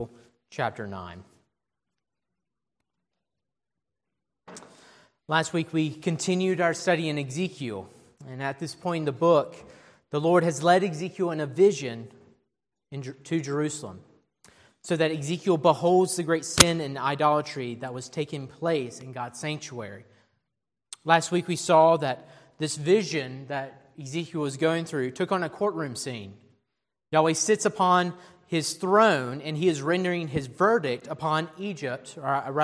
chapter 9. Last week we continued our study in Ezekiel, and at this point in the book, the Lord has led Ezekiel in a vision to Jerusalem, so that Ezekiel beholds the great sin and idolatry that was taking place in God's sanctuary. Last week we saw that this vision that Ezekiel was going through took on a courtroom scene. Yahweh sits upon his throne, and he is rendering his verdict upon Egypt,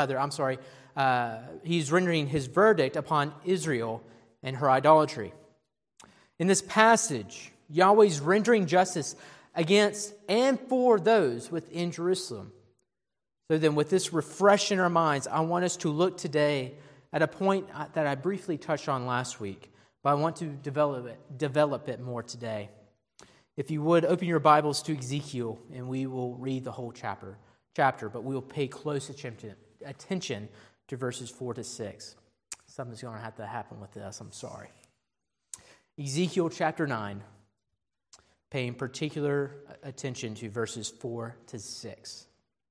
he's rendering his verdict upon Israel and her idolatry. In this passage, Yahweh's rendering justice against and for those within Jerusalem. So then, with this refresh in our minds, I want us to look today at a point that I briefly touched on last week, but I want to develop it more today. If you would, open your Bibles to Ezekiel, and we will read the whole chapter, but we will pay close attention to verses 4 to 6. Something's going to have to happen with this, I'm sorry. Ezekiel chapter 9, paying particular attention to verses 4 to 6.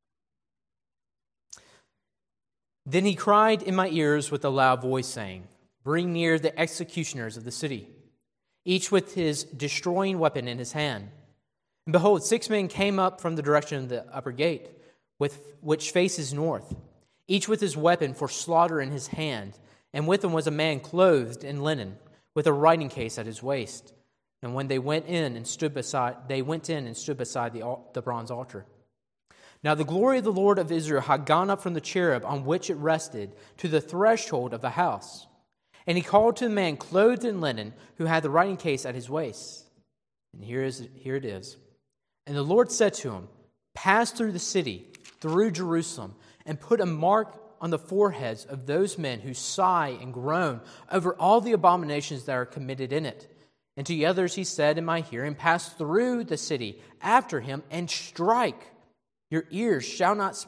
Then he cried in my ears with a loud voice, saying, "Bring near the executioners of the city, each with his destroying weapon in his hand." And behold, 6 men came up from the direction of the upper gate, which faces north, each with his weapon for slaughter in his hand. And with him was a man clothed in linen, with a writing case at his waist. And when they went in and stood beside the bronze altar. Now the glory of the Lord of Israel had gone up from the cherub on which it rested to the threshold of the house. And he called to the man clothed in linen, who had the writing case at his waist. And here it is. And the Lord said to him, "Pass through the city, through Jerusalem, and put a mark on the foreheads of those men who sigh and groan over all the abominations that are committed in it." And to the others he said in my hearing, "Pass through the city after him and strike. Your eyes shall not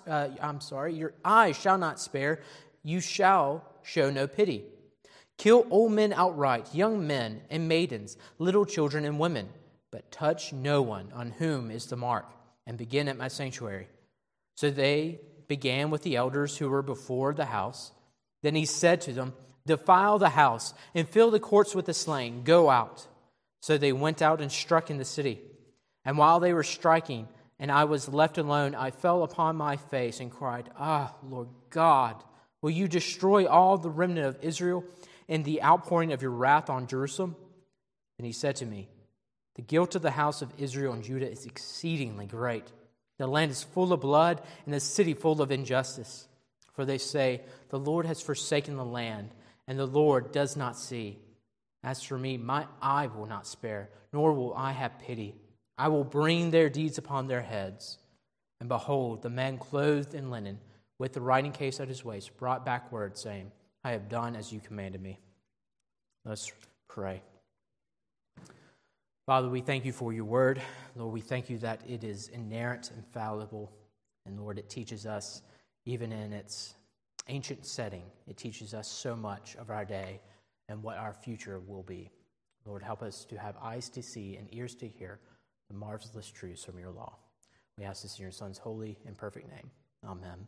spare. You shall show no pity. Kill old men outright, young men and maidens, little children and women, but touch no one on whom is the mark, and begin at my sanctuary." So they began with the elders who were before the house. Then he said to them, "Defile the house and fill the courts with the slain. Go out." So they went out and struck in the city. And while they were striking, and I was left alone, I fell upon my face and cried, "Ah, Lord God, will you destroy all the remnant of Israel in the outpouring of your wrath on Jerusalem?" And he said to me, "The guilt of the house of Israel and Judah is exceedingly great. The land is full of blood, and the city full of injustice. For they say, 'The Lord has forsaken the land, and the Lord does not see.' As for me, my eye will not spare, nor will I have pity. I will bring their deeds upon their heads." And behold, the man clothed in linen, with the writing case at his waist, brought back word, saying, "I have done as you commanded me." Let's pray. Father, we thank you for your word. Lord, we thank you that it is inerrant, infallible, and Lord, it teaches us, even in its ancient setting, it teaches us so much of our day and what our future will be. Lord, help us to have eyes to see and ears to hear the marvelous truths from your law. We ask this in your Son's holy and perfect name. Amen.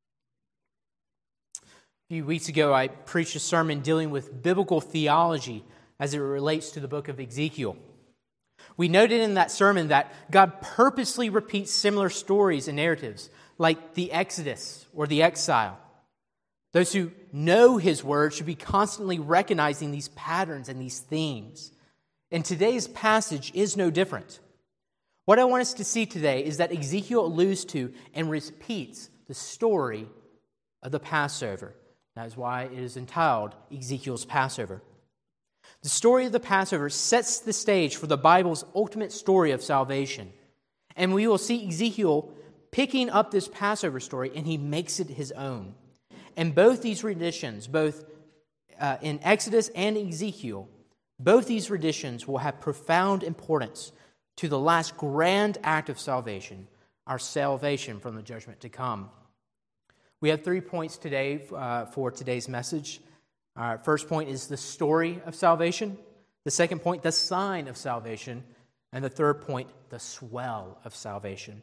A few weeks ago, I preached a sermon dealing with biblical theology as it relates to the book of Ezekiel. We noted in that sermon that God purposely repeats similar stories and narratives, like the Exodus or the exile. Those who know his word should be constantly recognizing these patterns and these themes. And today's passage is no different. What I want us to see today is that Ezekiel alludes to and repeats the story of the Passover. That is why it is entitled Ezekiel's Passover. The story of the Passover sets the stage for the Bible's ultimate story of salvation. And we will see Ezekiel picking up this Passover story, and he makes it his own. And both these renditions, both in Exodus and Ezekiel, both these renditions will have profound importance to the last grand act of salvation, our salvation from the judgment to come. We have 3 points today for today's message. Our first point is the story of salvation. The second point, the sign of salvation. And the third point, the swell of salvation.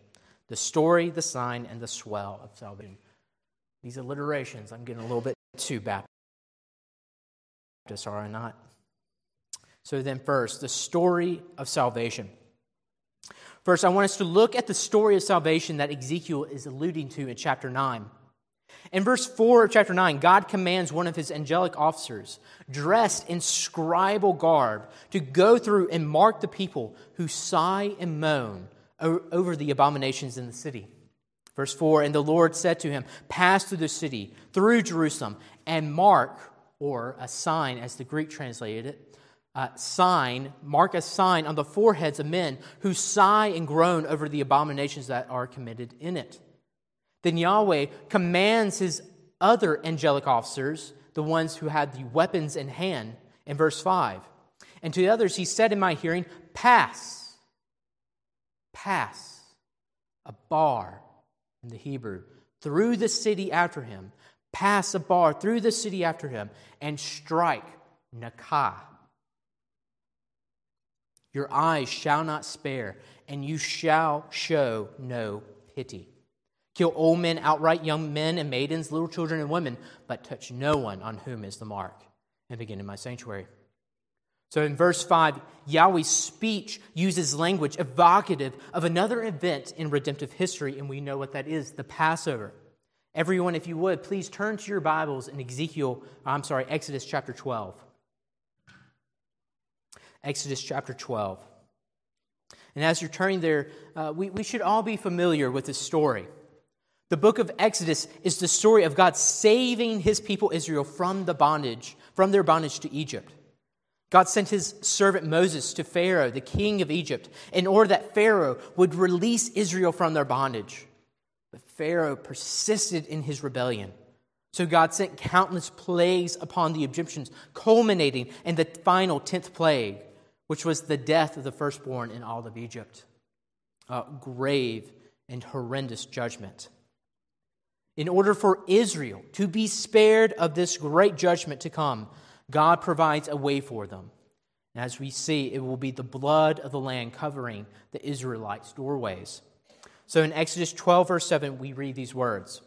The story, the sign, and the swell of salvation. These alliterations, I'm getting a little bit too Baptist, are I not? So then first, the story of salvation. First, I want us to look at the story of salvation that Ezekiel is alluding to in chapter 9. In verse 4 of chapter 9, God commands one of his angelic officers, dressed in scribal garb, to go through and mark the people who sigh and moan over the abominations in the city. Verse 4, and the Lord said to him, pass through the city, through Jerusalem, and mark, or a sign as the Greek translated it, mark a sign on the foreheads of men who sigh and groan over the abominations that are committed in it. Then Yahweh commands his other angelic officers, the ones who had the weapons in hand, in verse 5. And to the others he said in my hearing, pass, a bar in the Hebrew, through the city after him, pass a bar through the city after him, and strike Nakah. Your eyes shall not spare, and you shall show no pity. Kill old men outright, young men and maidens, little children and women, but touch no one on whom is the mark. And begin in my sanctuary. So in verse 5, Yahweh's speech uses language evocative of another event in redemptive history, and we know what that is, the Passover. Everyone, if you would, please turn to your Bibles in Exodus chapter 12. Exodus chapter 12. And as you're turning there, we should all be familiar with this story. The book of Exodus is the story of God saving his people Israel from their bondage to Egypt. God sent his servant Moses to Pharaoh, the king of Egypt, in order that Pharaoh would release Israel from their bondage. But Pharaoh persisted in his rebellion. So God sent countless plagues upon the Egyptians, culminating in the final 10th plague, which was the death of the firstborn in all of Egypt. A grave and horrendous judgment. In order for Israel to be spared of this great judgment to come, God provides a way for them. And as we see, it will be the blood of the Lamb covering the Israelites' doorways. So in Exodus 12, verse 7, we read these words.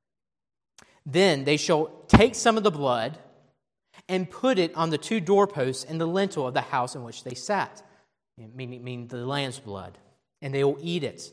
Then they shall take some of the blood and put it on the two doorposts and the lintel of the house in which they sat, meaning the lamb's blood, and they will eat it.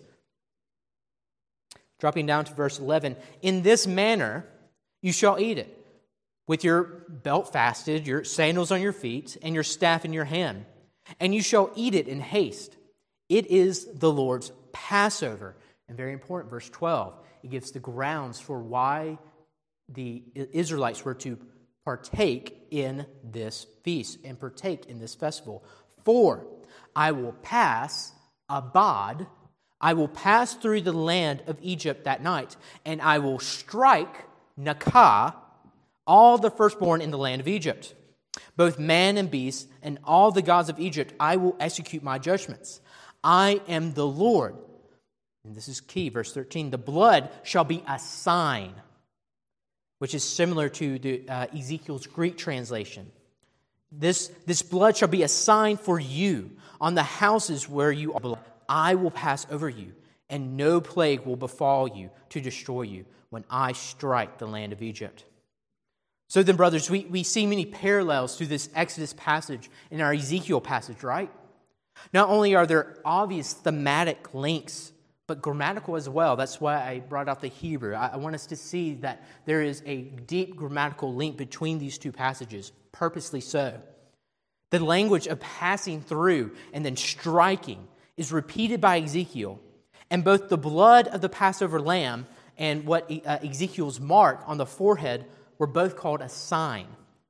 Dropping down to verse 11, in this manner you shall eat it, with your belt fastened, your sandals on your feet, and your staff in your hand. And you shall eat it in haste. It is the Lord's Passover. And very important, verse 12, it gives the grounds for why the Israelites were to partake in this feast and partake in this festival. For I will pass Abad, I will pass through the land of Egypt that night, and I will strike Nakah, all the firstborn in the land of Egypt, both man and beast, and all the gods of Egypt, I will execute my judgments. I am the Lord. And this is key, verse 13. The blood shall be a sign, which is similar to the Ezekiel's Greek translation. This blood shall be a sign for you on the houses where you are. I will pass over you, and no plague will befall you to destroy you when I strike the land of Egypt. So then, brothers, we see many parallels to this Exodus passage in our Ezekiel passage, right? Not only are there obvious thematic links, but grammatical as well. That's why I brought out the Hebrew. I want us to see that there is a deep grammatical link between these two passages, purposely so. The language of passing through and then striking is repeated by Ezekiel, and both the blood of the Passover lamb and what Ezekiel's mark on the forehead were both called a sign.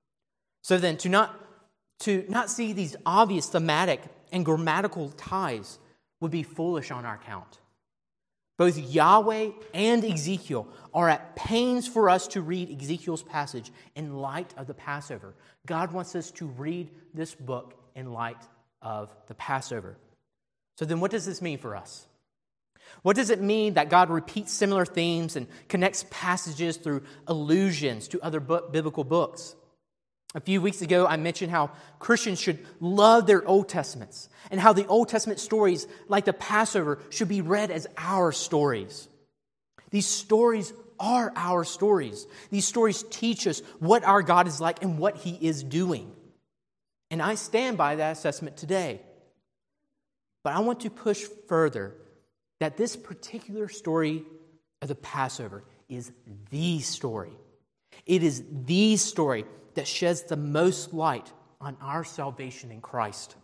So then, to not see these obvious thematic and grammatical ties would be foolish on our count. Both Yahweh and Ezekiel are at pains for us to read Ezekiel's passage in light of the Passover. God wants us to read this book in light of the Passover. So then what does this mean for us? What does it mean that God repeats similar themes and connects passages through allusions to other biblical books? A few weeks ago, I mentioned how Christians should love their Old Testaments and how the Old Testament stories, like the Passover, should be read as our stories. These stories are our stories. These stories teach us what our God is like and what He is doing. And I stand by that assessment today. But I want to push further that this particular story of the Passover is the story. It is the story that sheds the most light on our salvation in Christ.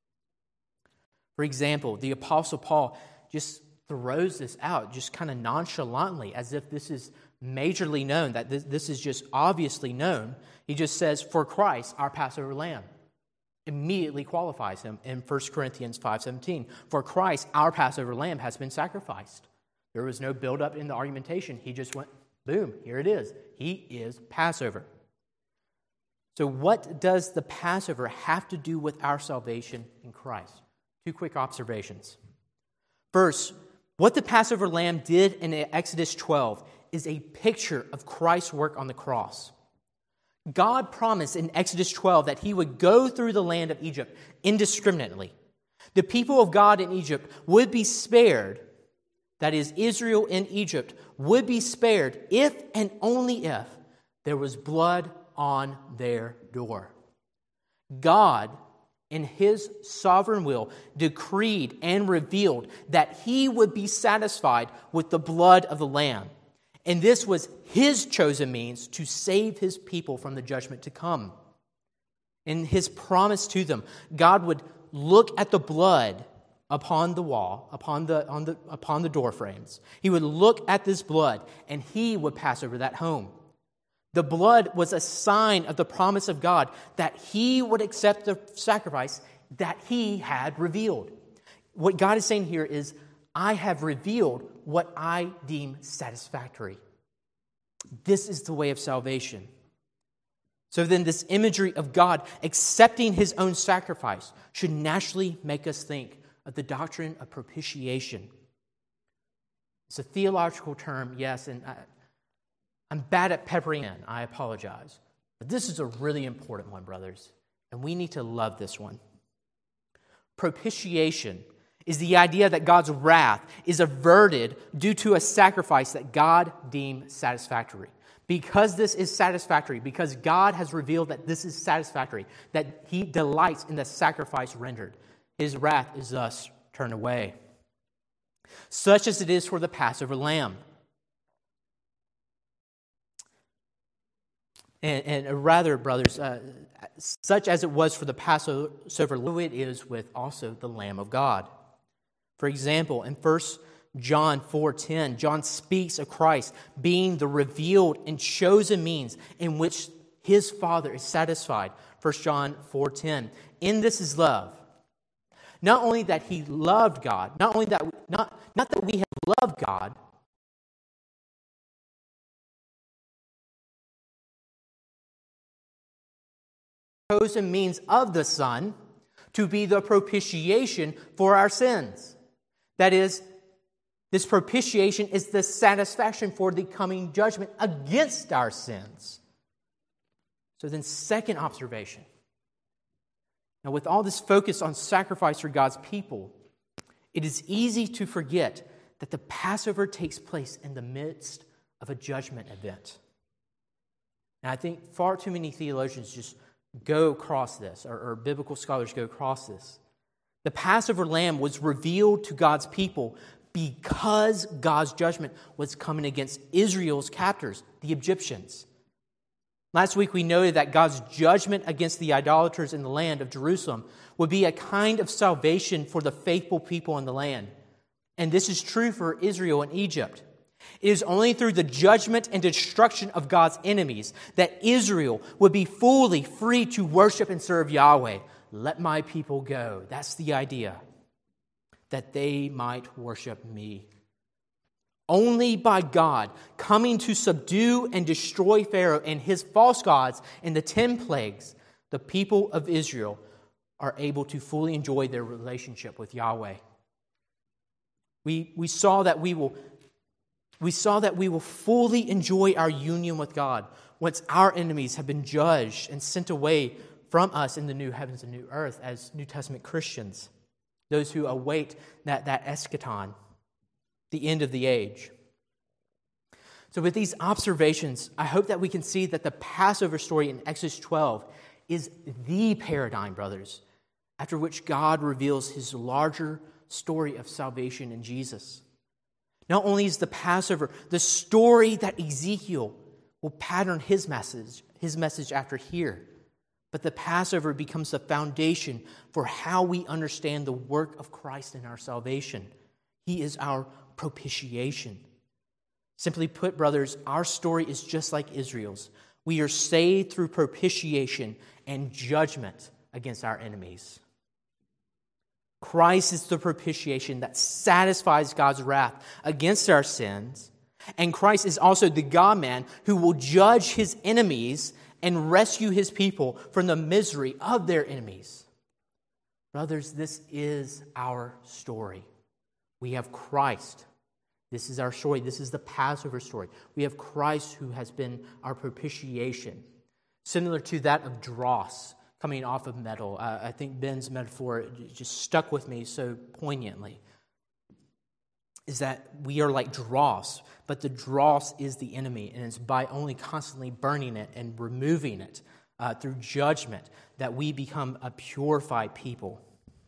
For example, the Apostle Paul just throws this out, just kind of nonchalantly, as if this is majorly known, that this is just obviously known. He just says, "For Christ, our Passover lamb," immediately qualifies him in 1 Corinthians 5:17. "For Christ, our Passover lamb, has been sacrificed." There was no build-up in the argumentation. He just went, boom, here it is. He is Passover. So what does the Passover have to do with our salvation in Christ? Two quick observations. First, what the Passover lamb did in Exodus 12 is a picture of Christ's work on the cross. God promised in Exodus 12 that He would go through the land of Egypt indiscriminately. The people of God in Egypt would be spared, that is, Israel in Egypt would be spared if and only if there was blood on their door. God, in His sovereign will, decreed and revealed that He would be satisfied with the blood of the Lamb. And this was His chosen means to save His people from the judgment to come. In His promise to them, God would look at the blood upon the wall, upon the door frames. He would look at this blood, and He would pass over that home. The blood was a sign of the promise of God that He would accept the sacrifice that He had revealed. What God is saying here is, I have revealed what I deem satisfactory. This is the way of salvation. So then this imagery of God accepting His own sacrifice should naturally make us think of the doctrine of propitiation. It's a theological term, yes, and I'm bad at peppering in. I apologize. But this is a really important one, brothers, and we need to love this one. Propitiation is the idea that God's wrath is averted due to a sacrifice that God deemed satisfactory. Because this is satisfactory, because God has revealed that this is satisfactory, that He delights in the sacrifice rendered, His wrath is thus turned away. Such as it is for the Passover lamb. And rather, brothers, such as it was for the Passover, so it is with also the Lamb of God. For example, in 1 John 4:10, John speaks of Christ being the revealed and chosen means in which His Father is satisfied. 1 John 4:10. In this is love. Not only that He loved God, not that we have loved God, chosen means of the Son to be the propitiation for our sins. That is, this propitiation is the satisfaction for the coming judgment against our sins. So then, second observation. Now, with all this focus on sacrifice for God's people, it is easy to forget that the Passover takes place in the midst of a judgment event. And I think far too many theologians just go across this, or biblical scholars go across this. The Passover lamb was revealed to God's people because God's judgment was coming against Israel's captors, the Egyptians. Last week we noted that God's judgment against the idolaters in the land of Jerusalem would be a kind of salvation for the faithful people in the land. And this is true for Israel and Egypt. It is only through the judgment and destruction of God's enemies that Israel would be fully free to worship and serve Yahweh. Let my people go. That's the idea. That they might worship me. Only by God coming to subdue and destroy Pharaoh and his false gods in the 10 plagues, the people of Israel are able to fully enjoy their relationship with Yahweh. We saw that we will fully enjoy our union with God once our enemies have been judged and sent away from us in the new heavens and new earth as New Testament Christians, those who await that eschaton, the end of the age. So with these observations, I hope that we can see that the Passover story in Exodus 12 is the paradigm, brothers, after which God reveals his larger story of salvation in Jesus. Not only is the Passover the story that Ezekiel will pattern his message after here, but the Passover becomes the foundation for how we understand the work of Christ in our salvation. He is our propitiation. Simply put, brothers, our story is just like Israel's. We are saved through propitiation and judgment against our enemies. Christ is the propitiation that satisfies God's wrath against our sins. And Christ is also the God-man who will judge his enemies and rescue his people from the misery of their enemies. Brothers, this is our story. We have Christ. This is our story. This is the Passover story. We have Christ who has been our propitiation, similar to that of dross coming off of metal. I think Ben's metaphor just stuck with me so poignantly, is that we are like dross, but the dross is the enemy, and it's by only constantly burning it and removing it through judgment that we become a purified people.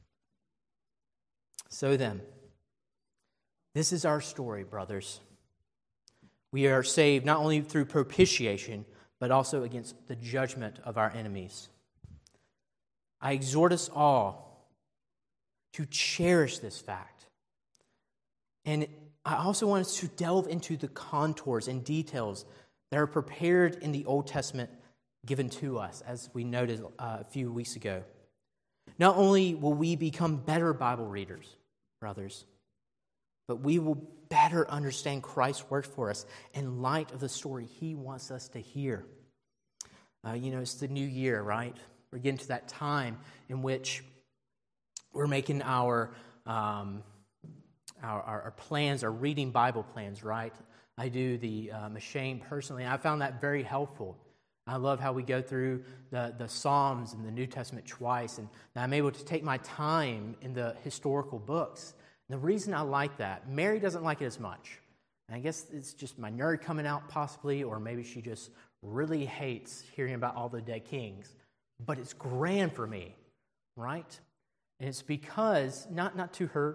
So then, this is our story, brothers. We are saved not only through propitiation, but also against the judgment of our enemies. I exhort us all to cherish this fact. And I also want us to delve into the contours and details that are prepared in the Old Testament given to us, as we noted a few weeks ago. Not only will we become better Bible readers, brothers, but we will better understand Christ's work for us in light of the story he wants us to hear. It's the new year, right? We're getting to that time in which we're making our plans, our reading Bible plans, right? I do the M'Cheyne personally, and I found that very helpful. I love how we go through the Psalms and the New Testament twice, and I'm able to take my time in the historical books. And the reason I like that, Mary doesn't like it as much. And I guess it's just my nerd coming out possibly, or maybe she just really hates hearing about all the dead kings. But it's grand for me, right? And it's because, not to her,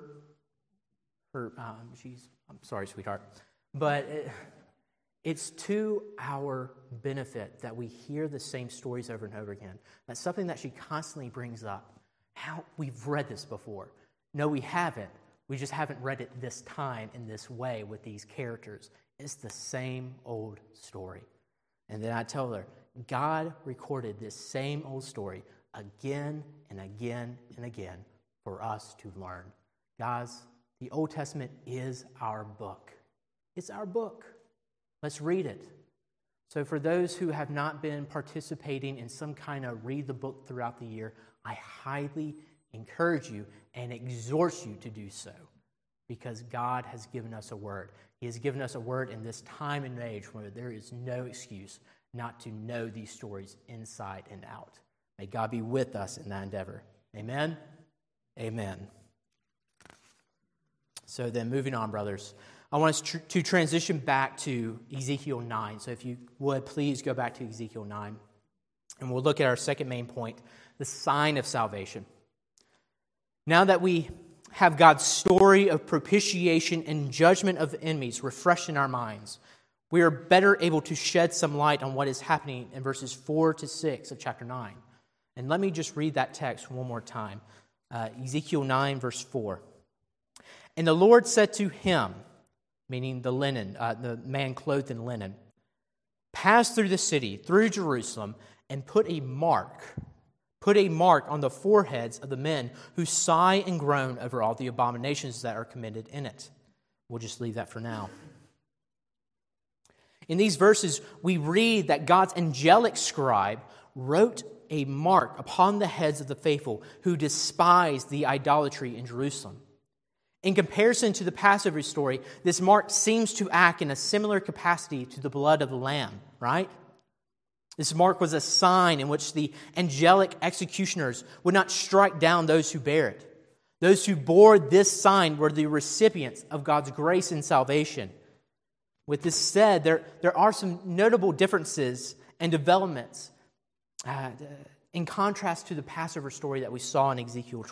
I'm sorry, sweetheart, but it's to our benefit that we hear the same stories over and over again. That's something that she constantly brings up. How we've read this before. No, we haven't. We just haven't read it this time in this way with these characters. It's the same old story. And then I tell her, God recorded this same old story again and again and again for us to learn. Guys, the Old Testament is our book. It's our book. Let's read it. So for those who have not been participating in some kind of read the book throughout the year, I highly encourage you and exhort you to do so, because God has given us a word. He has given us a word in this time and age where there is no excuse not to know these stories inside and out. May God be with us in that endeavor. Amen? Amen. So then, moving on, brothers. I want us to transition back to Ezekiel 9. So if you would, please go back to Ezekiel 9. And we'll look at our second main point, the sign of salvation. Now that we have God's story of propitiation and judgment of enemies refreshed in our minds, we are better able to shed some light on what is happening in verses 4 to 6 of chapter 9. And let me just read that text one more time. Ezekiel 9, verse 4. And the Lord said to him, meaning the man clothed in linen, pass through the city, through Jerusalem, and put a mark on the foreheads of the men who sigh and groan over all the abominations that are committed in it. We'll just leave that for now. In these verses, we read that God's angelic scribe wrote a mark upon the heads of the faithful who despised the idolatry in Jerusalem. In comparison to the Passover story, this mark seems to act in a similar capacity to the blood of the Lamb, right? This mark was a sign in which the angelic executioners would not strike down those who bear it. Those who bore this sign were the recipients of God's grace and salvation. With this said, there are some notable differences and developments in contrast to the Passover story that we saw in Exodus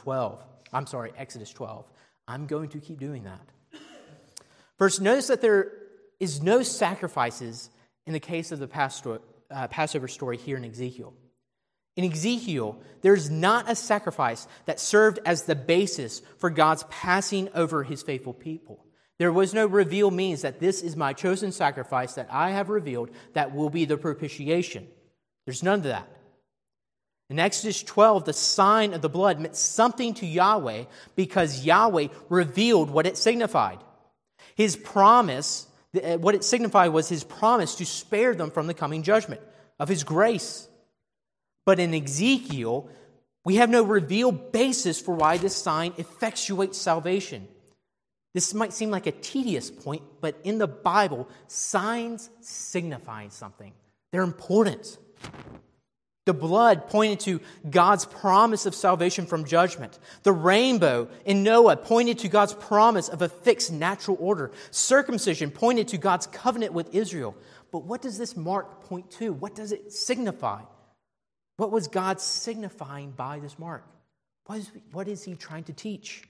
12. I'm going to keep doing that. First, notice that there is no sacrifices in the case of the Passover story here in Ezekiel. In Ezekiel, there's not a sacrifice that served as the basis for God's passing over his faithful people. There was no revealed means that this is my chosen sacrifice that I have revealed that will be the propitiation. There's none of that. In Exodus 12, the sign of the blood meant something to Yahweh because Yahweh revealed what it signified. His promise, what it signified was his promise to spare them from the coming judgment of his grace. But in Ezekiel, we have no revealed basis for why this sign effectuates salvation. This might seem like a tedious point, but in the Bible, signs signify something. They're important. The blood pointed to God's promise of salvation from judgment. The rainbow in Noah pointed to God's promise of a fixed natural order. Circumcision pointed to God's covenant with Israel. But what does this mark point to? What does it signify? What was God signifying by this mark? What is he trying to teach?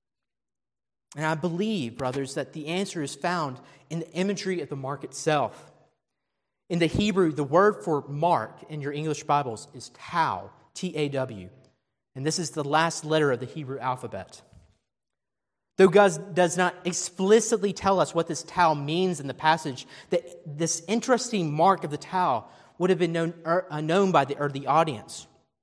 And I believe, brothers, that the answer is found in the imagery of the mark itself. In the Hebrew, the word for mark in your English Bibles is tau, T-A-W. And this is the last letter of the Hebrew alphabet. Though God does not explicitly tell us what this tau means in the passage, this interesting mark of the tau would have been known by the audience.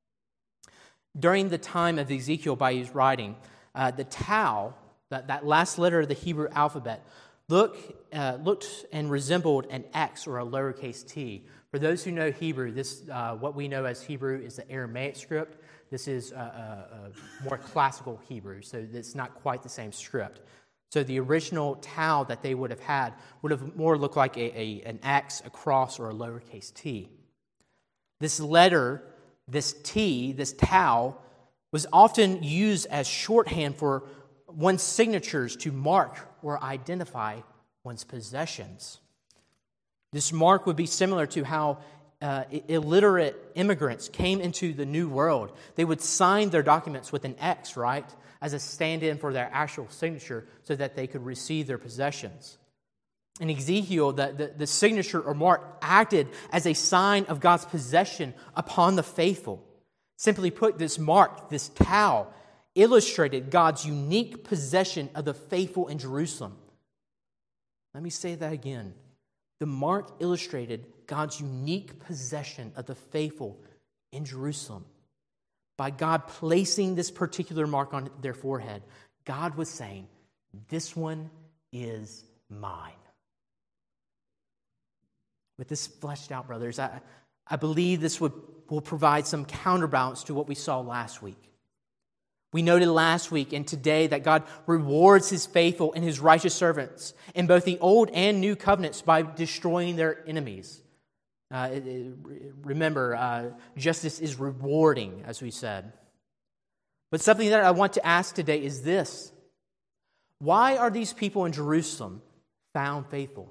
During the time of Ezekiel by his writing, the tau, that last letter of the Hebrew alphabet, looked and resembled an X or a lowercase t. For those who know Hebrew, this what we know as Hebrew is the Aramaic script. This is a more classical Hebrew, so it's not quite the same script. So the original tau that they would have had would have more looked like an X, a cross, or a lowercase t. This letter, this T, this tau, was often used as shorthand for one's signatures to mark or identify one's possessions. This mark would be similar to how illiterate immigrants came into the New World. They would sign their documents with an X, right, as a stand-in for their actual signature so that they could receive their possessions. In Ezekiel, the signature or mark acted as a sign of God's possession upon the faithful. Simply put, this mark, this tau, illustrated God's unique possession of the faithful in Jerusalem. Let me say that again. The mark illustrated God's unique possession of the faithful in Jerusalem. By God placing this particular mark on their forehead, God was saying, "This one is mine." With this fleshed out, brothers, I believe this will provide some counterbalance to what we saw last week. We noted last week and today that God rewards his faithful and his righteous servants in both the Old and New Covenants by destroying their enemies. Remember, justice is rewarding, as we said. But something that I want to ask today is this. Why are these people in Jerusalem found faithful?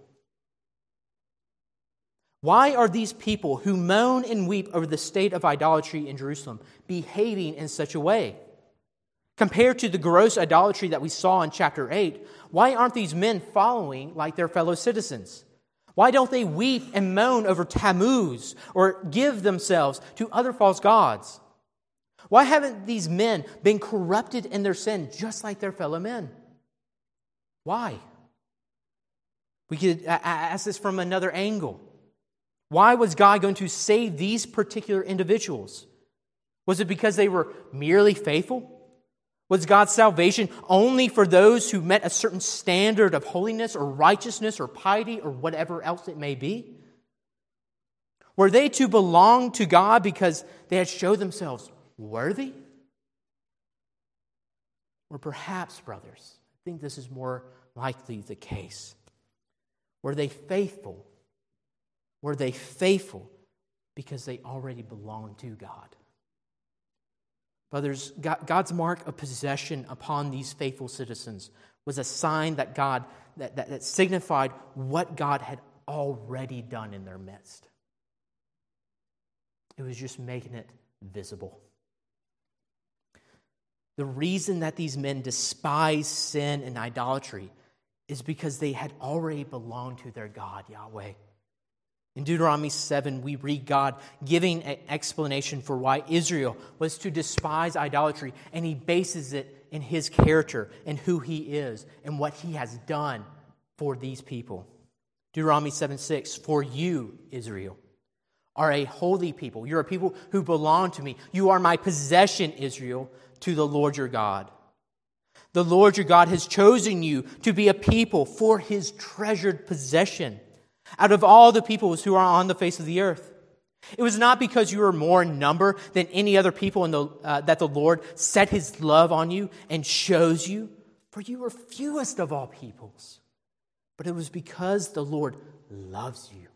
Why are these people who moan and weep over the state of idolatry in Jerusalem behaving in such a way? Compared to the gross idolatry that we saw in chapter 8, why aren't these men following like their fellow citizens? Why don't they weep and moan over Tammuz or give themselves to other false gods? Why haven't these men been corrupted in their sin just like their fellow men? Why? We could ask this from another angle. Why was God going to save these particular individuals? Was it because they were merely faithful? Was God's salvation only for those who met a certain standard of holiness or righteousness or piety or whatever else it may be? Were they to belong to God because they had showed themselves worthy? Or perhaps, brothers, I think this is more likely the case. Were they faithful? Were they faithful Because they already belong to God. Brothers, God's mark of possession upon these faithful citizens was a sign that that signified what God had already done in their midst. It was just making it visible. The reason that these men despise sin and idolatry is because they had already belonged to their God, Yahweh. In Deuteronomy 7, we read God giving an explanation for why Israel was to despise idolatry, and he bases it in his character and who he is and what he has done for these people. Deuteronomy 7:6, for you, Israel, are a holy people. You're a people who belong to me. You are my possession, Israel, to the Lord your God. The Lord your God has chosen you to be a people for his treasured possession out of all the peoples who are on the face of the earth. It was not because you were more in number than any other people that the Lord set his love on you and chose you, for you were fewest of all peoples. But it was because the Lord loves you.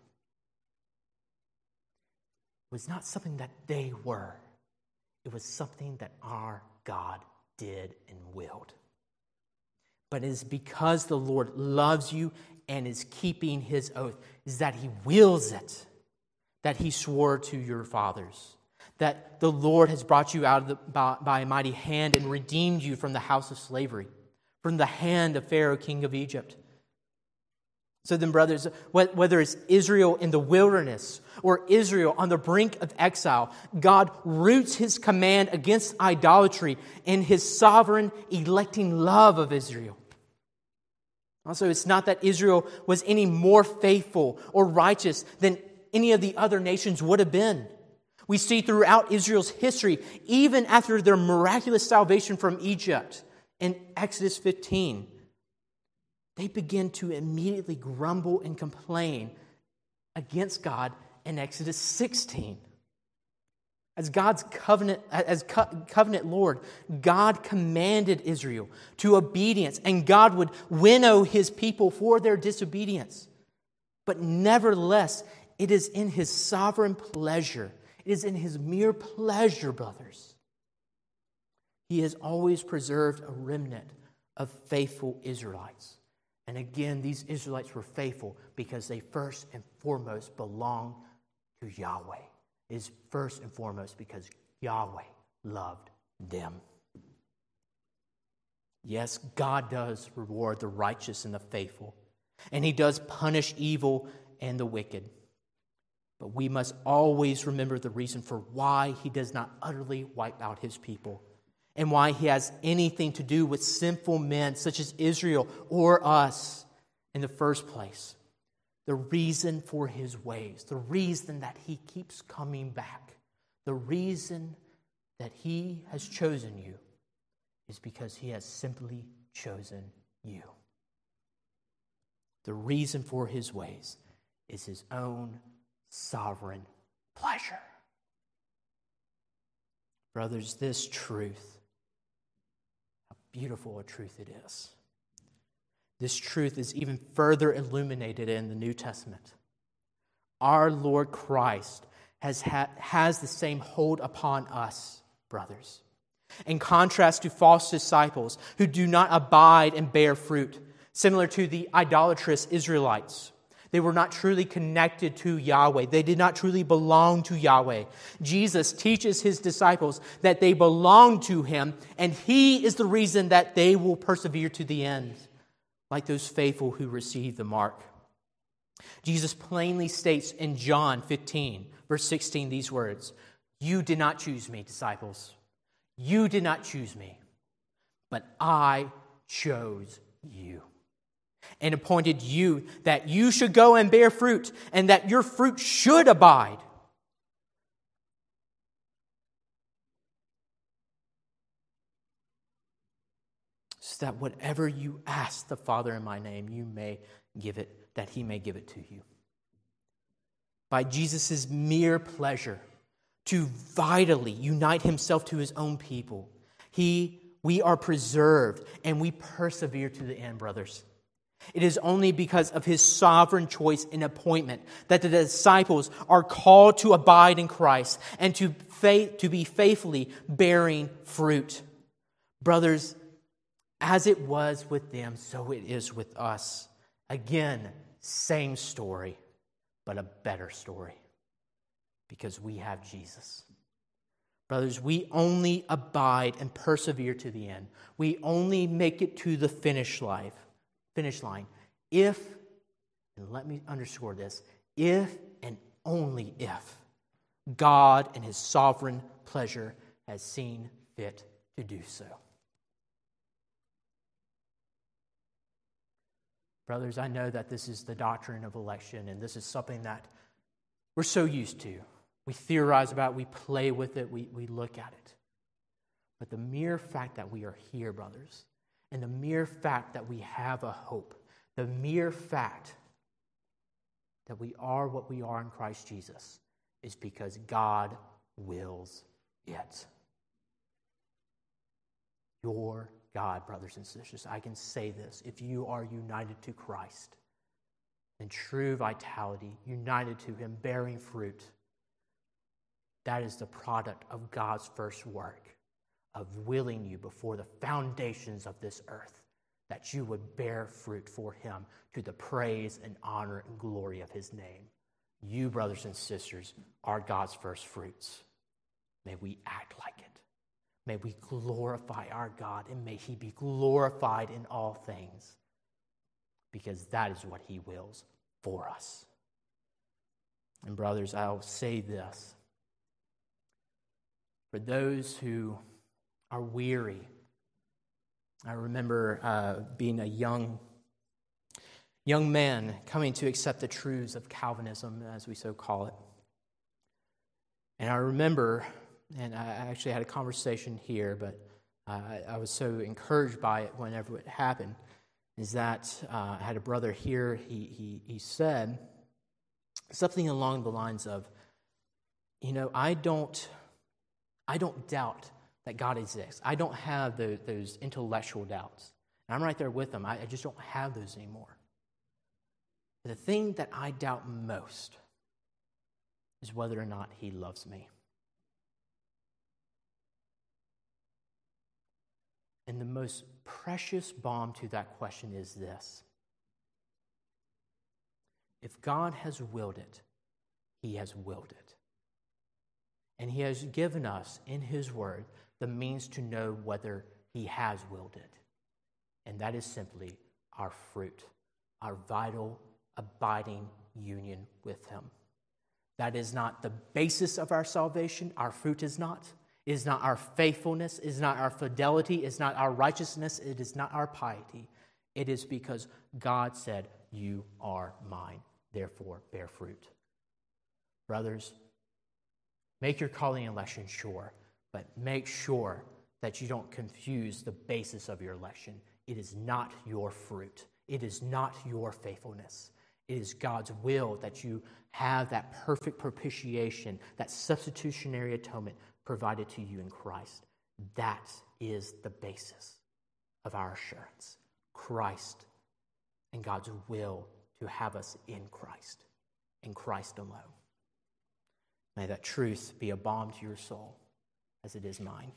It was not something that they were. It was something that our God did and willed. But it is because the Lord loves you and is keeping his oath, is that he wills it, that he swore to your fathers, that the Lord has brought you out by a mighty hand and redeemed you from the house of slavery, from the hand of Pharaoh, king of Egypt. So then, brothers, whether it's Israel in the wilderness or Israel on the brink of exile, God roots his command against idolatry in his sovereign electing love of Israel. Also, it's not that Israel was any more faithful or righteous than any of the other nations would have been. We see throughout Israel's history, even after their miraculous salvation from Egypt in Exodus 15, they begin to immediately grumble and complain against God in Exodus 16. As God's covenant Lord, God commanded Israel to obedience, and God would winnow his people for their disobedience. But nevertheless, it is in his sovereign pleasure. It is in his mere pleasure, brothers. He has always preserved a remnant of faithful Israelites. And again, these Israelites were faithful because they first and foremost belong to Yahweh. It is first and foremost because Yahweh loved them. Yes, God does reward the righteous and the faithful, and he does punish evil and the wicked. But we must always remember the reason for why he does not utterly wipe out his people, and why he has anything to do with sinful men such as Israel or us in the first place. The reason for his ways, the reason that he keeps coming back, the reason that he has chosen you is because he has simply chosen you. The reason for his ways is his own sovereign pleasure. Brothers, this truth, how beautiful a truth it is. This truth is even further illuminated in the New Testament. Our Lord Christ has the same hold upon us, brothers. In contrast to false disciples who do not abide and bear fruit, similar to the idolatrous Israelites. They were not truly connected to Yahweh. They did not truly belong to Yahweh. Jesus teaches his disciples that they belong to him, and he is the reason that they will persevere to the end, like those faithful who receive the mark. Jesus plainly states in John 15, verse 16, these words, "You did not choose me, disciples. You did not choose me, but I chose you and appointed you that you should go and bear fruit, and that your fruit should abide." So that whatever you ask the Father in my name, you may give it, that he may give it to you. By Jesus' mere pleasure to vitally unite himself to his own people, we are preserved and we persevere to the end, brothers. It is only because of his sovereign choice and appointment that the disciples are called to abide in Christ and to be faithfully bearing fruit. Brothers, as it was with them, so it is with us. Again, same story, but a better story, because we have Jesus. Brothers, we only abide and persevere to the end. We only make it to the finish line if, and let me underscore this, if and only if God in his sovereign pleasure has seen fit to do so. Brothers, I know that this is the doctrine of election, and this is something that we're so used to. We theorize about it, we play with it, we look at it. But the mere fact that we are here, brothers, and the mere fact that we have a hope, the mere fact that we are what we are in Christ Jesus is because God wills it. Your God, brothers and sisters, I can say this, if you are united to Christ in true vitality, united to him, bearing fruit, that is the product of God's first work of willing you before the foundations of this earth that you would bear fruit for him to the praise and honor and glory of his name. You, brothers and sisters, are God's first fruits. May we act like it. May we glorify our God, and may he be glorified in all things, because that is what he wills for us. And brothers, I'll say this. For those who are weary, I remember being a young man coming to accept the truths of Calvinism, as we so call it. And I remember, and I actually had a conversation here, but I was so encouraged by it whenever it happened, is that I had a brother here, he said something along the lines of, I don't doubt that God exists. I don't have those intellectual doubts. And I'm right there with him. I just don't have those anymore. The thing that I doubt most is whether or not he loves me. And the most precious balm to that question is this. If God has willed it, he has willed it. And he has given us in his word the means to know whether he has willed it. And that is simply our fruit, our vital, abiding union with him. That is not the basis of our salvation. Our fruit is not. It is not our faithfulness. It is not our fidelity. It is not our righteousness. It is not our piety. It is because God said, "You are mine, therefore bear fruit." Brothers, make your calling and election sure, but make sure that you don't confuse the basis of your election. It is not your fruit. It is not your faithfulness. It is God's will that you have that perfect propitiation, that substitutionary atonement provided to you in Christ. That is the basis of our assurance. Christ and God's will to have us in Christ alone. May that truth be a balm to your soul as it is mine.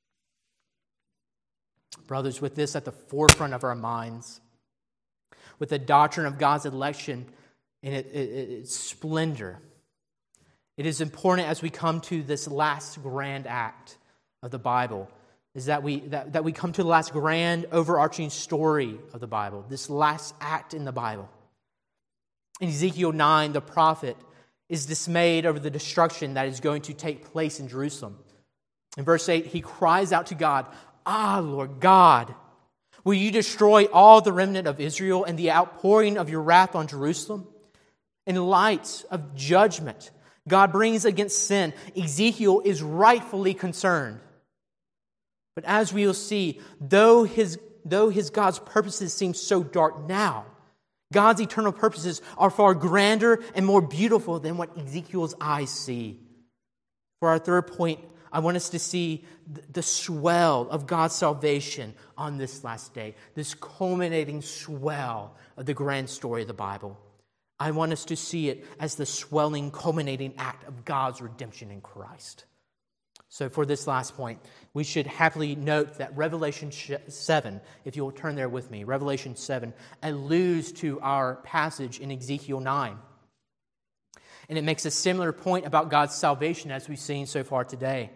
Brothers, with this at the forefront of our minds, with the doctrine of God's election and its splendor, it is important as we come to this last grand act of the Bible, is that we come to the last grand overarching story of the Bible, this last act in the Bible. In Ezekiel 9, the prophet is dismayed over the destruction that is going to take place in Jerusalem. In verse 8, he cries out to God, "Ah, Lord God, will you destroy all the remnant of Israel and the outpouring of your wrath on Jerusalem?" In light of judgment God brings against sin, Ezekiel is rightfully concerned. But as we will see, though his God's purposes seem so dark now, God's eternal purposes are far grander and more beautiful than what Ezekiel's eyes see. For our third point, I want us to see the swell of God's salvation on this last day, this culminating swell of the grand story of the Bible. I want us to see it as the swelling, culminating act of God's redemption in Christ. So for this last point, we should happily note that Revelation 7, if you'll turn there with me, Revelation 7 alludes to our passage in Ezekiel 9. And it makes a similar point about God's salvation as we've seen so far today.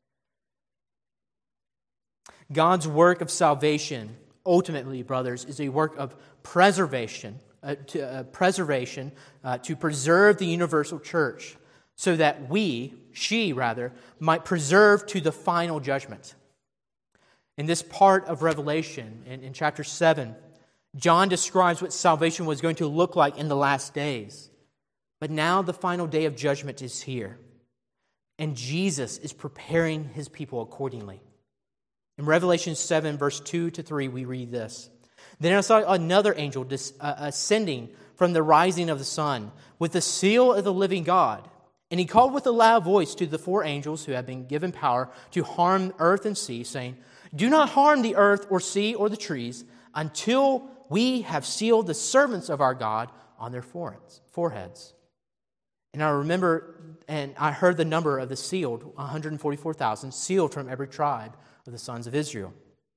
God's work of salvation, ultimately, brothers, is a work of preservation, to preserve the universal church, so that she might preserve to the final judgment. In this part of Revelation, in chapter 7, John describes what salvation was going to look like in the last days. But now the final day of judgment is here, and Jesus is preparing his people accordingly. In Revelation 7, verse 2-3, we read this. Then I saw another angel ascending from the rising of the sun with the seal of the living God. And he called with a loud voice to the four angels who have been given power to harm earth and sea, saying, "Do not harm the earth or sea or the trees until we have sealed the servants of our God on their foreheads." And I remember, and I heard the number of the sealed, 144,000, sealed from every tribe of the sons of Israel.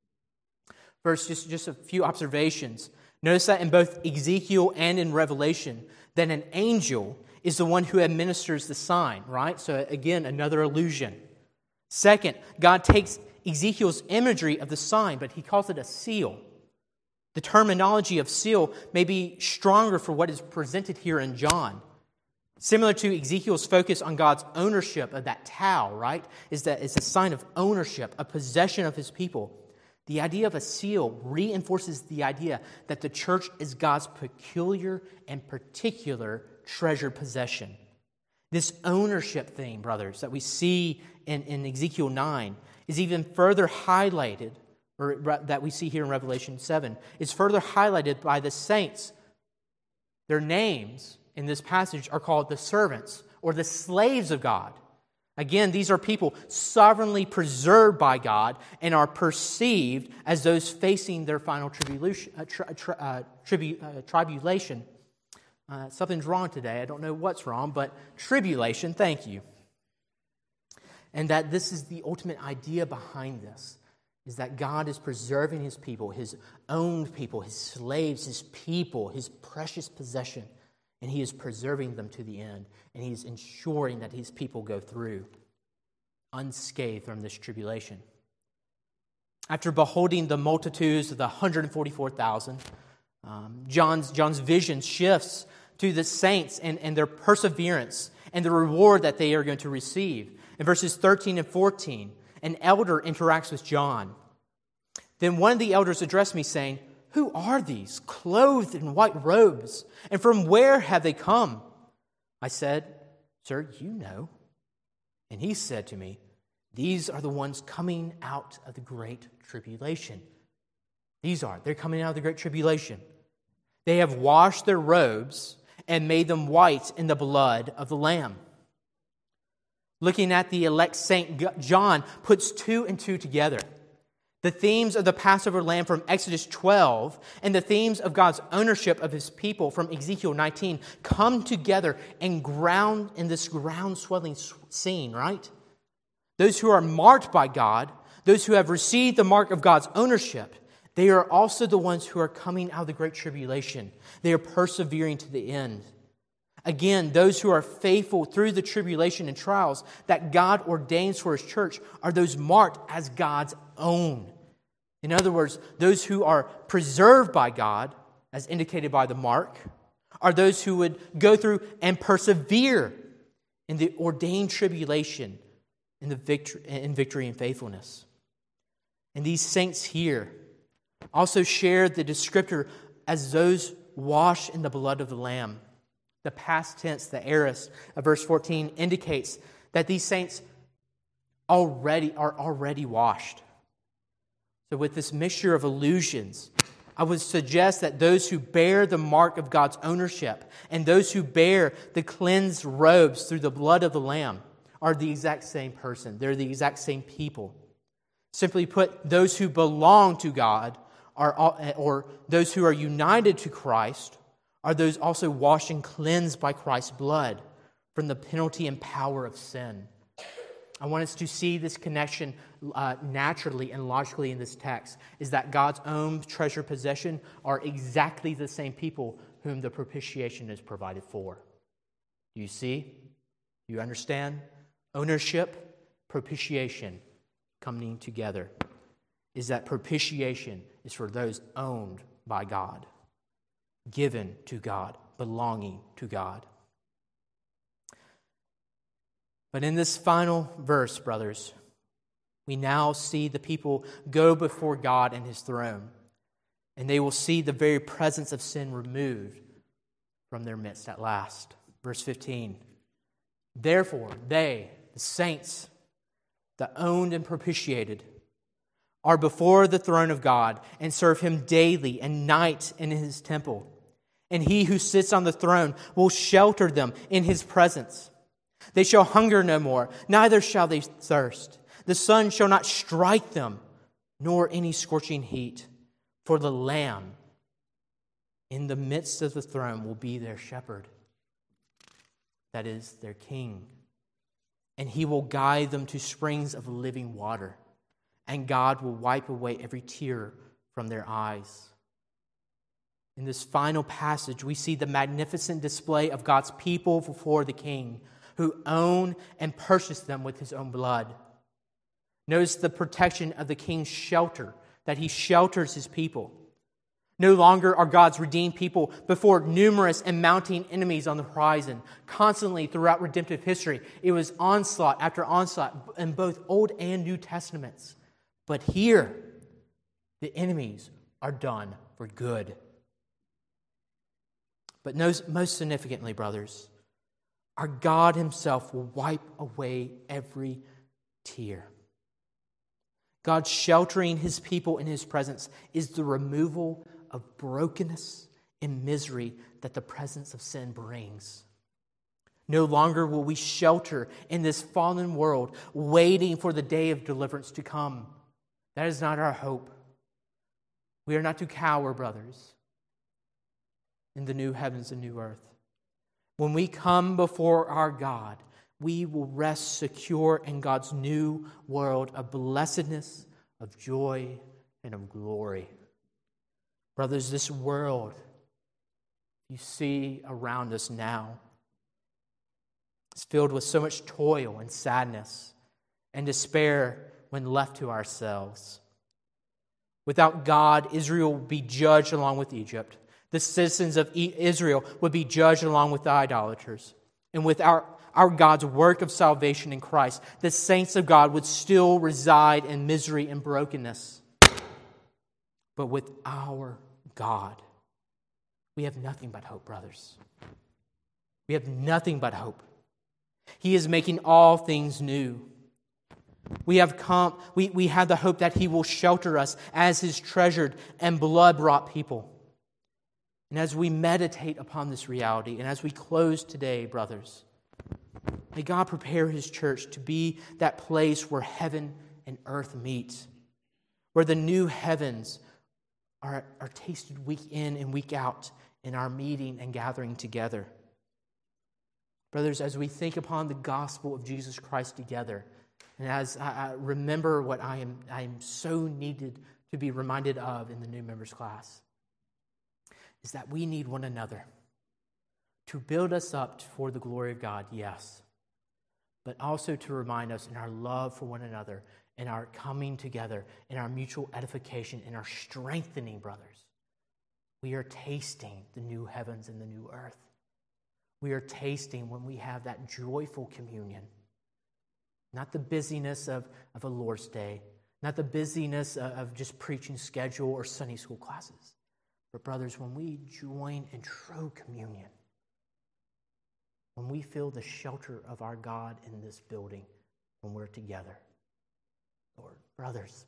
First, just a few observations. Notice that in both Ezekiel and in Revelation, that an angel is the one who administers the sign, right? So again, another allusion. Second, God takes Ezekiel's imagery of the sign, but he calls it a seal. The terminology of seal may be stronger for what is presented here in John. Similar to Ezekiel's focus on God's ownership of that tau, right? Is that it's a sign of ownership, a possession of his people. The idea of a seal reinforces the idea that the church is God's peculiar and particular treasured possession. This ownership theme, brothers, that we see in Ezekiel 9 is even further highlighted, or that we see here in Revelation 7, is further highlighted by the saints. Their names in this passage are called the servants or the slaves of God. Again, these are people sovereignly preserved by God and are perceived as those facing their final tribulation. Something's wrong today. I don't know what's wrong, but tribulation, thank you. And that this is the ultimate idea behind this, is that God is preserving his people, his owned people, his slaves, his people, his precious possession. And he is preserving them to the end. And he's ensuring that his people go through unscathed from this tribulation. After beholding the multitudes of the 144,000, John's vision shifts to the saints and their perseverance and the reward that they are going to receive. In verses 13 and 14, an elder interacts with John. Then one of the elders addressed me, saying, "Who are these, clothed in white robes? And from where have they come?" I said, "Sir, you know." And he said to me, "These are the ones coming out of the great tribulation." They're coming out of the great tribulation. They have washed their robes and made them white in the blood of the Lamb. Looking at the elect saint, John puts two and two together. The themes of the Passover lamb from Exodus 12 and the themes of God's ownership of his people from Ezekiel 19 come together and ground in this ground-swelling scene, right? Those who are marked by God, those who have received the mark of God's ownership, they are also the ones who are coming out of the great tribulation. They are persevering to the end. Again, those who are faithful through the tribulation and trials that God ordains for his church are those marked as God's own. In other words, those who are preserved by God, as indicated by the mark, are those who would go through and persevere in the ordained tribulation in victory and faithfulness. And these saints here also share the descriptor as those washed in the blood of the Lamb. The past tense, the aorist of verse 14, indicates that these saints are already washed. So with this mixture of allusions, I would suggest that those who bear the mark of God's ownership and those who bear the cleansed robes through the blood of the Lamb are the exact same person. They're the exact same people. Simply put, those who belong to God or those who are united to Christ are those also washed and cleansed by Christ's blood from the penalty and power of sin. I want us to see this connection naturally and logically in this text, is that God's own treasured possession are exactly the same people whom the propitiation is provided for. Do you see? Do you understand? Ownership, propitiation coming together is that propitiation is for those owned by God, given to God, belonging to God. But in this final verse, brothers, we now see the people go before God and His throne, and they will see the very presence of sin removed from their midst at last. Verse 15, therefore they, the saints, the owned and propitiated, are before the throne of God and serve Him daily and night in His temple. And He who sits on the throne will shelter them in His presence. They shall hunger no more, neither shall they thirst. The sun shall not strike them, nor any scorching heat. For the Lamb in the midst of the throne will be their shepherd. That is, their king. And He will guide them to springs of living water. And God will wipe away every tear from their eyes. In this final passage, we see the magnificent display of God's people before the King, who own and purchase them with His own blood. Notice the protection of the King's shelter, that He shelters His people. No longer are God's redeemed people before numerous and mounting enemies on the horizon. Constantly throughout redemptive history, it was onslaught after onslaught in both Old and New Testaments. But here, the enemies are done for good. But most significantly, brothers, our God Himself will wipe away every tear. God sheltering His people in His presence is the removal of brokenness and misery that the presence of sin brings. No longer will we shelter in this fallen world, waiting for the day of deliverance to come. That is not our hope. We are not to cower, brothers, in the new heavens and new earth. When we come before our God, we will rest secure in God's new world of blessedness, of joy, and of glory. Brothers, this world you see around us now is filled with so much toil and sadness and despair when left to ourselves. Without God, Israel would be judged along with Egypt. The citizens of Israel would be judged along with the idolaters. And with our God's work of salvation in Christ, the saints of God would still reside in misery and brokenness. But with our God, we have nothing but hope, brothers. We have nothing but hope. He is making all things new. We have the hope that He will shelter us as His treasured and blood-bought people. And as we meditate upon this reality, and as we close today, brothers, may God prepare His church to be that place where heaven and earth meet, where the new heavens are tasted week in and week out in our meeting and gathering together. Brothers, as we think upon the gospel of Jesus Christ together, and as I remember what I am so needed to be reminded of in the new members class, is that we need one another to build us up for the glory of God, yes, but also to remind us in our love for one another, in our coming together, in our mutual edification, in our strengthening, brothers. We are tasting the new heavens and the new earth. We are tasting when we have that joyful communion. Not the busyness of a Lord's Day, not the busyness of just preaching schedule or Sunday school classes. But brothers, when we join in true communion, when we feel the shelter of our God in this building, when we're together, Lord, brothers,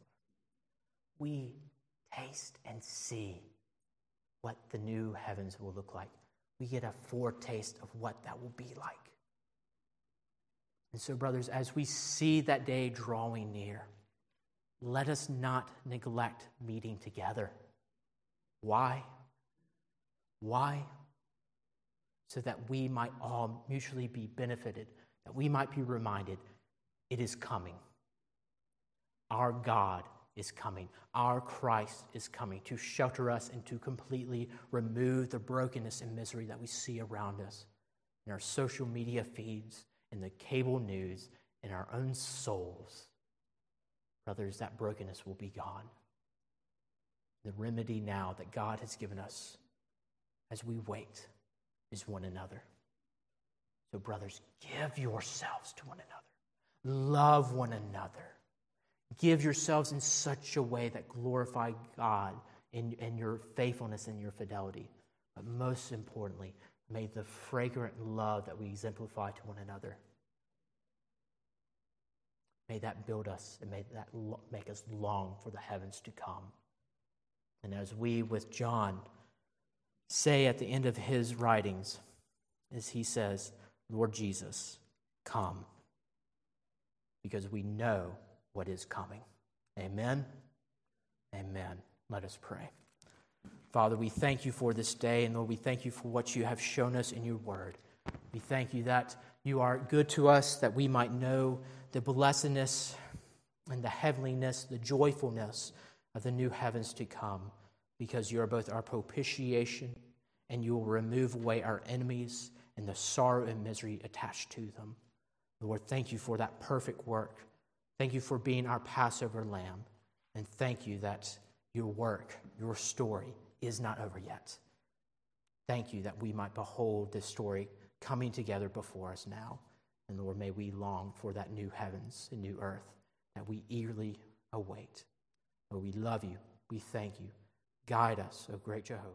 we taste and see what the new heavens will look like. We get a foretaste of what that will be like. And so, brothers, as we see that day drawing near, let us not neglect meeting together. Why? Why? So that we might all mutually be benefited, that we might be reminded it is coming. Our God is coming. Our Christ is coming to shelter us and to completely remove the brokenness and misery that we see around us in our social media feeds, in the cable news, in our own souls. Brothers, that brokenness will be gone. The remedy now that God has given us as we wait is one another. So, brothers, give yourselves to one another. Love one another. Give yourselves in such a way that glorify God in your faithfulness and your fidelity. But most importantly, may the fragrant love that we exemplify to one another, may that build us and may that make us long for the heavens to come. And as we, with John, say at the end of his writings, as he says, Lord Jesus, come, because we know what is coming. Amen? Amen. Let us pray. Father, we thank you for this day, and Lord, we thank you for what you have shown us in your word. We thank you that you are good to us, that we might know the blessedness and the heavenliness, the joyfulness of the new heavens to come, because you are both our propitiation and you will remove away our enemies and the sorrow and misery attached to them. Lord, thank you for that perfect work. Thank you for being our Passover lamb. And thank you that your work, your story, is not over yet. Thank you that we might behold this story coming together before us now. And Lord, may we long for that new heavens and new earth that we eagerly await. Lord, we love you. We thank you. Guide us, O great Jehovah.